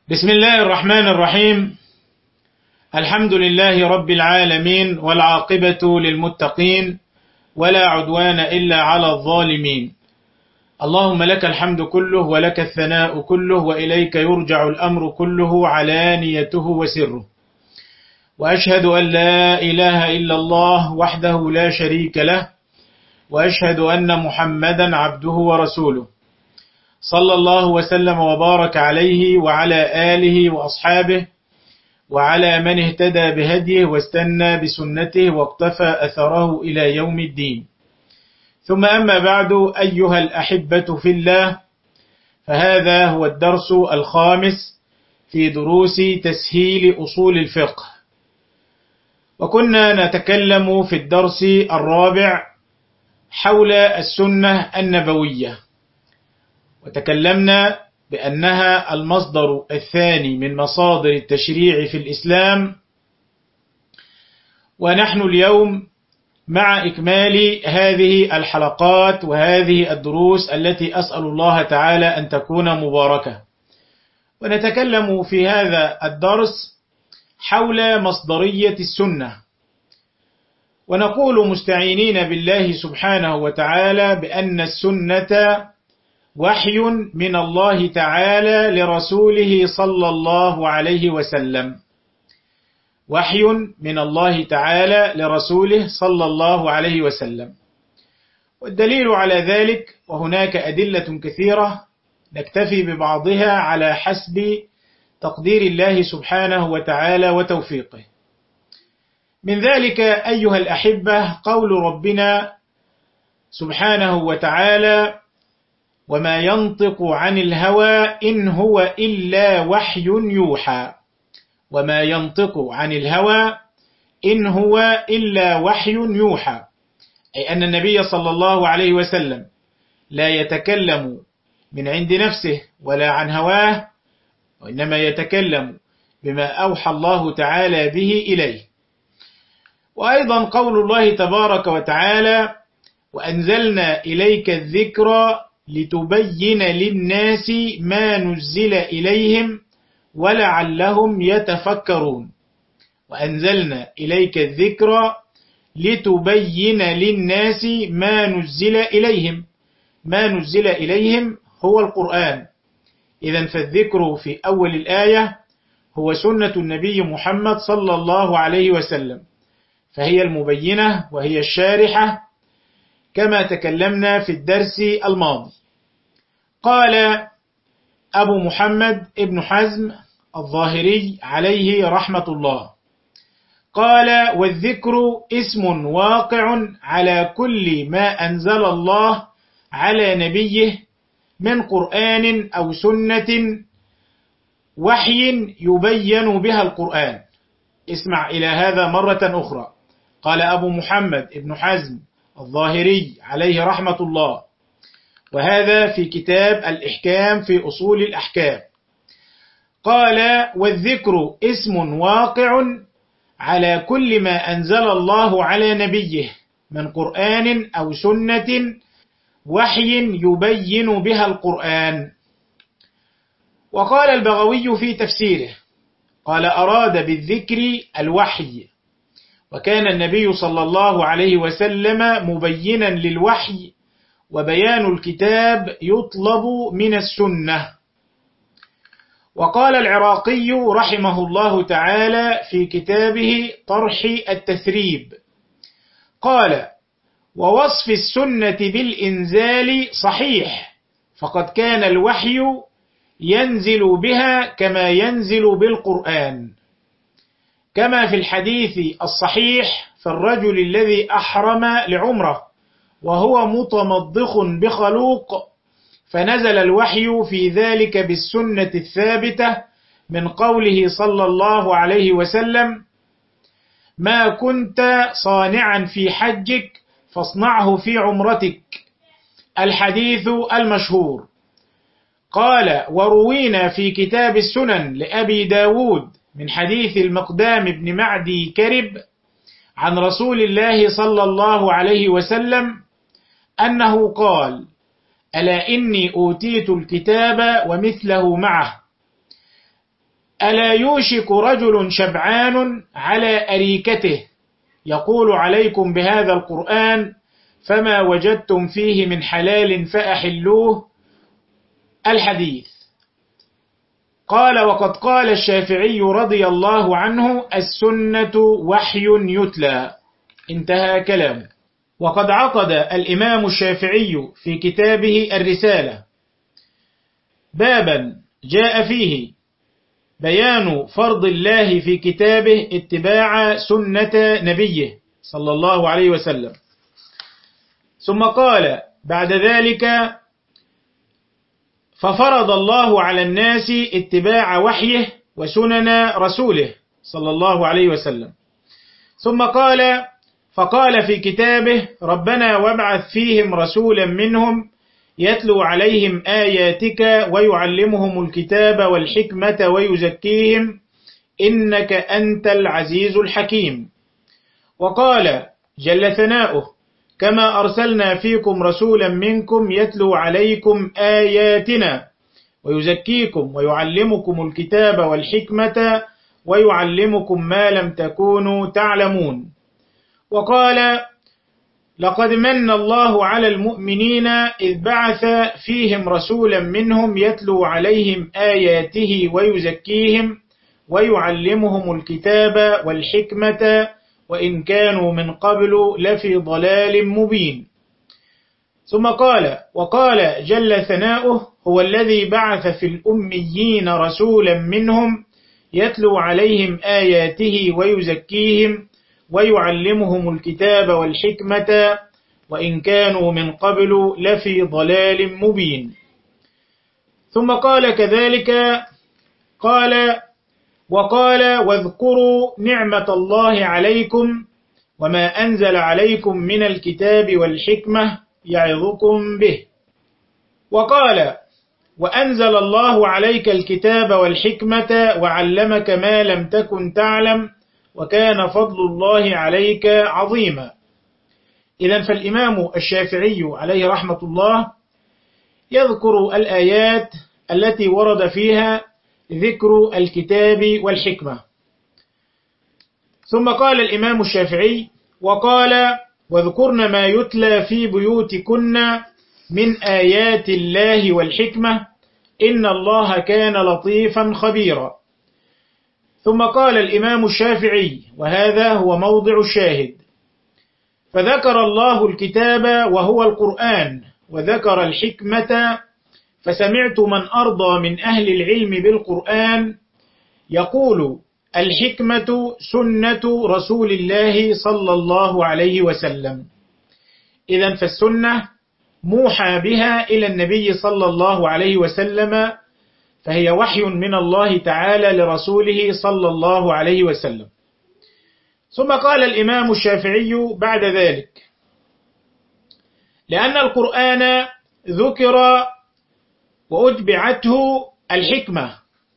بسم الله الرحمن الرحيم. الحمد لله رب العالمين، والعاقبة للمتقين، ولا عدوان إلا على الظالمين. اللهم لك الحمد كله، ولك الثناء كله، وإليك يرجع الأمر كله، علانيته وسره. وأشهد أن لا إله إلا الله وحده لا شريك له، وأشهد أن محمدا عبده ورسوله، صلى الله وسلم وبارك عليه وعلى آله وأصحابه وعلى من اهتدى بهديه واستنى بسنته واقتفى أثره إلى يوم الدين. ثم أما بعد، أيها الأحبة في الله، فهذا هو الدرس الخامس في دروس تسهيل أصول الفقه. وكنا نتكلم في الدرس الرابع حول السنة النبوية، وتكلمنا بأنها المصدر الثاني من مصادر التشريع في الإسلام. ونحن اليوم مع إكمال هذه الحلقات وهذه الدروس التي أسأل الله تعالى أن تكون مباركة. ونتكلم في هذا الدرس حول مصدرية السنة، ونقول مستعينين بالله سبحانه وتعالى بأن السنة وحي من الله تعالى لرسوله صلى الله عليه وسلم، وحي من الله تعالى لرسوله صلى الله عليه وسلم. والدليل على ذلك، وهناك أدلة كثيرة نكتفي ببعضها على حسب تقدير الله سبحانه وتعالى وتوفيقه. من ذلك أيها الأحبة قول ربنا سبحانه وتعالى: وما ينطق عن الهوى إن هو إلا وحي يوحى. وما ينطق عن الهوى إن هو إلا وحي يوحى، أي أن النبي صلى الله عليه وسلم لا يتكلم من عند نفسه ولا عن هواه، وإنما يتكلم بما أوحى الله تعالى به إليه. وأيضا قول الله تبارك وتعالى: وأنزلنا إليك الذكر لتبين للناس ما نزل إليهم ولعلهم يتفكرون. وأنزلنا إليك الذكر لتبين للناس ما نزل إليهم. ما نزل إليهم هو القرآن. إذن فالذكر في أول الآية هو سنة النبي محمد صلى الله عليه وسلم، فهي المبينة وهي الشارحة كما تكلمنا في الدرس الماضي. قال أبو محمد ابن حزم الظاهري عليه رحمة الله، قال: والذكر اسم واقع على كل ما أنزل الله على نبيه من قرآن أو سنة وحي يبين بها القرآن. اسمع إلى هذا مرة أخرى. قال أبو محمد ابن حزم الظاهري عليه رحمة الله، وهذا في كتاب الإحكام في أصول الأحكام، قال: والذكر اسم واقع على كل ما أنزل الله على نبيه من قرآن أو سنة وحي يبين بها القرآن. وقال البغوي في تفسيره، قال: أراد بالذكر الوحي، وكان النبي صلى الله عليه وسلم مبينا للوحي، وبيان الكتاب يطلب من السنة. وقال العراقي رحمه الله تعالى في كتابه طرح التثريب، قال: ووصف السنة بالإنزال صحيح، فقد كان الوحي ينزل بها كما ينزل بالقرآن، كما في الحديث الصحيح في الرجل الذي أحرم لعمره وهو متمضخ بخلوق، فنزل الوحي في ذلك بالسنة الثابتة من قوله صلى الله عليه وسلم: ما كنت صانعا في حجك فاصنعه في عمرتك، الحديث المشهور. قال: وروينا في كتاب السنن لأبي داود من حديث المقدام بن معدي كرب عن رسول الله صلى الله عليه وسلم أنه قال: ألا إني أوتيت الكتاب ومثله معه، ألا يوشك رجل شبعان على أريكته يقول عليكم بهذا القرآن فما وجدتم فيه من حلال فأحلوه الحديث. قال وقد قال الشافعي رضي الله عنه السنة وحي يتلى، انتهى كلامه. وقد عقد الإمام الشافعي في كتابه الرسالة بابا جاء فيه بيان فرض الله في كتابه اتباع سنة نبيه صلى الله عليه وسلم، ثم قال بعد ذلك ففرض الله على الناس اتباع وحيه وسنن رسوله صلى الله عليه وسلم، ثم فقال في كتابه ربنا وابعث فيهم رسولا منهم يتلو عليهم آياتك ويعلمهم الكتاب والحكمة ويزكيهم إنك أنت العزيز الحكيم. وقال جل ثناؤه كما أرسلنا فيكم رسولا منكم يتلو عليكم آياتنا ويزكيكم ويعلمكم الكتاب والحكمة ويعلمكم ما لم تكونوا تعلمون. وقال لقد من الله على المؤمنين إذ بعث فيهم رسولا منهم يتلو عليهم آياته ويزكيهم ويعلمهم الكتاب والحكمة وإن كانوا من قبل لفي ضلال مبين. ثم وقال جل ثناؤه هو الذي بعث في الأميين رسولا منهم يتلو عليهم آياته ويزكيهم ويعلمهم الكتاب والحكمة وإن كانوا من قبل لفي ضلال مبين. ثم قال كذلك وقال واذكروا نعمة الله عليكم وما أنزل عليكم من الكتاب والحكمة يعظكم به. وقال وأنزل الله عليك الكتاب والحكمة وعلمك ما لم تكن تعلم وكان فضل الله عليك عظيما. إذن فالإمام الشافعي عليه رحمة الله يذكر الآيات التي ورد فيها ذكر الكتاب والحكمة. ثم قال الإمام الشافعي وقال واذكرن ما يتلى في بيوتكن من آيات الله والحكمة إن الله كان لطيفا خبيرا. ثم قال الإمام الشافعي وهذا هو موضع الشاهد فذكر الله الكتاب وهو القرآن وذكر الحكمة فسمعت من أرضى من أهل العلم بالقرآن يقول الحكمة سنة رسول الله صلى الله عليه وسلم. إذن فالسنة موحى بها إلى النبي صلى الله عليه وسلم فهي وحي من الله تعالى لرسوله صلى الله عليه وسلم. ثم قال الإمام الشافعي بعد ذلك لأن القرآن ذكر وأتبعته الحكمة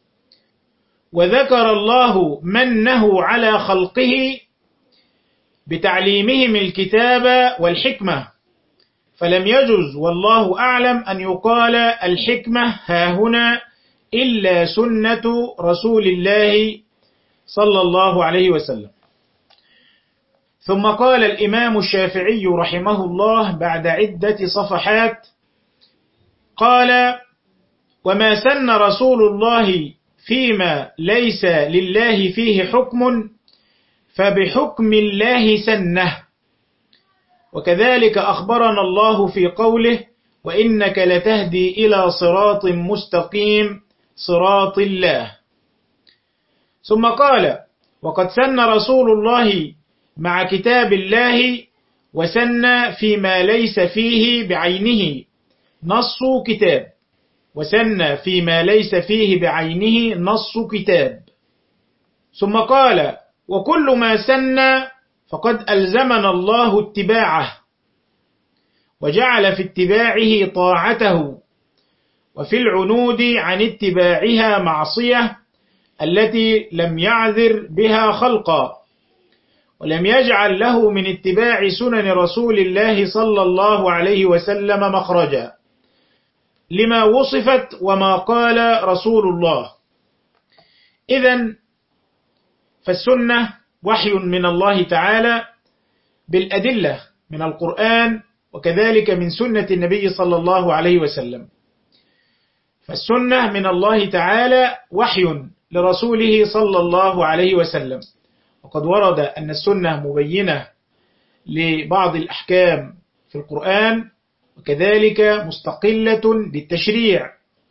وذكر الله منه على خلقه بتعليمهم الكتاب والحكمة فلم يجز والله أعلم أن يقال الحكمة هاهنا إلا سنة رسول الله صلى الله عليه وسلم. ثم قال الإمام الشافعي رحمه الله بعد عدة صفحات قال وما سن رسول الله فيما ليس لله فيه حكم فبحكم الله سنه وكذلك أخبرنا الله في قوله وإنك لتهدي إلى صراط مستقيم صراط الله. ثم قال وقد سن رسول الله مع كتاب الله وسن فيما ليس فيه بعينه نص كتاب وسن فيما ليس فيه بعينه نص كتاب. ثم قال وكل ما سن فقد ألزمنا الله اتباعه وجعل في اتباعه طاعته وفي العنود عن اتباعها معصية التي لم يعذر بها خلقا ولم يجعل له من اتباع سنن رسول الله صلى الله عليه وسلم مخرجا لما وصفت وما قال رسول الله إذن فالسنة وحي من الله تعالى بالأدلة من القرآن وكذلك من سنة النبي صلى الله عليه وسلم. فالسنة من الله تعالى وحي لرسوله صلى الله عليه وسلم، وقد ورد أن السنة مبينة لبعض الأحكام في القرآن وكذلك مستقلة بالتشريع،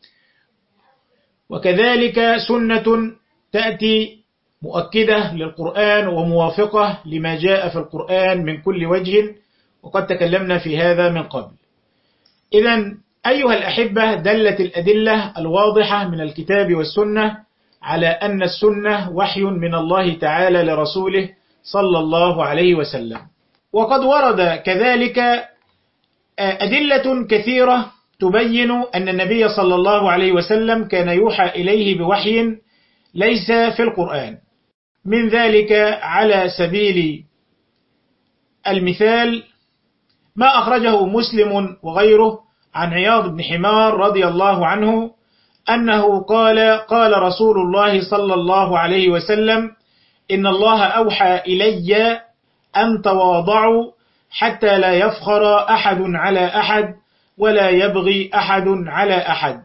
وكذلك سنة تأتي مؤكدة للقرآن وموافقة لما جاء في القرآن من كل وجه، وقد تكلمنا في هذا من قبل. إذن أيها الأحبة، دلت الأدلة الواضحة من الكتاب والسنة على أن السنة وحي من الله تعالى لرسوله صلى الله عليه وسلم. وقد ورد كذلك أدلة كثيرة تبين أن النبي صلى الله عليه وسلم كان يوحى إليه بوحي ليس في القرآن. من ذلك على سبيل المثال ما أخرجه مسلم وغيره عن عياض بن حمار رضي الله عنه أنه قال رسول الله صلى الله عليه وسلم: إن الله أوحى إلي أن تواضعوا حتى لا يفخر أحد على أحد ولا يبغي أحد على أحد.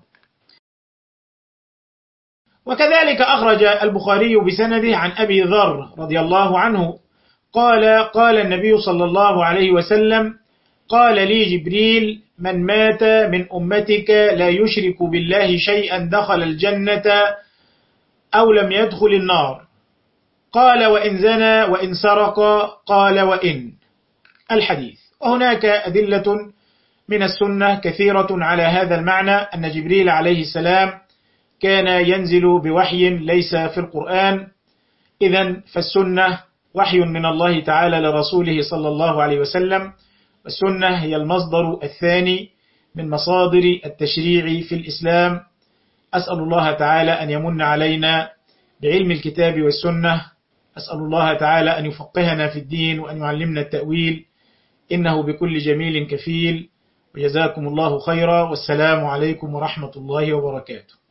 وكذلك أخرج البخاري بسنده عن أبي ذر رضي الله عنه قال النبي صلى الله عليه وسلم: قال لي جبريل: من مات من أمتك لا يشرك بالله شيئا دخل الجنة أو لم يدخل النار. قال: وإن زنى وإن سرق؟ قال: وإن. الحديث. وهناك أدلة من السنة كثيرة على هذا المعنى، أن جبريل عليه السلام كان ينزل بوحي ليس في القرآن. إذن فالسنة وحي من الله تعالى لرسوله صلى الله عليه وسلم، والسنة هي المصدر الثاني من مصادر التشريع في الإسلام. أسأل الله تعالى أن يمن علينا بعلم الكتاب والسنة، أسأل الله تعالى أن يفقهنا في الدين وأن يعلمنا التأويل، إنه بكل جميل كفيل. وجزاكم الله خيرا، والسلام عليكم ورحمة الله وبركاته.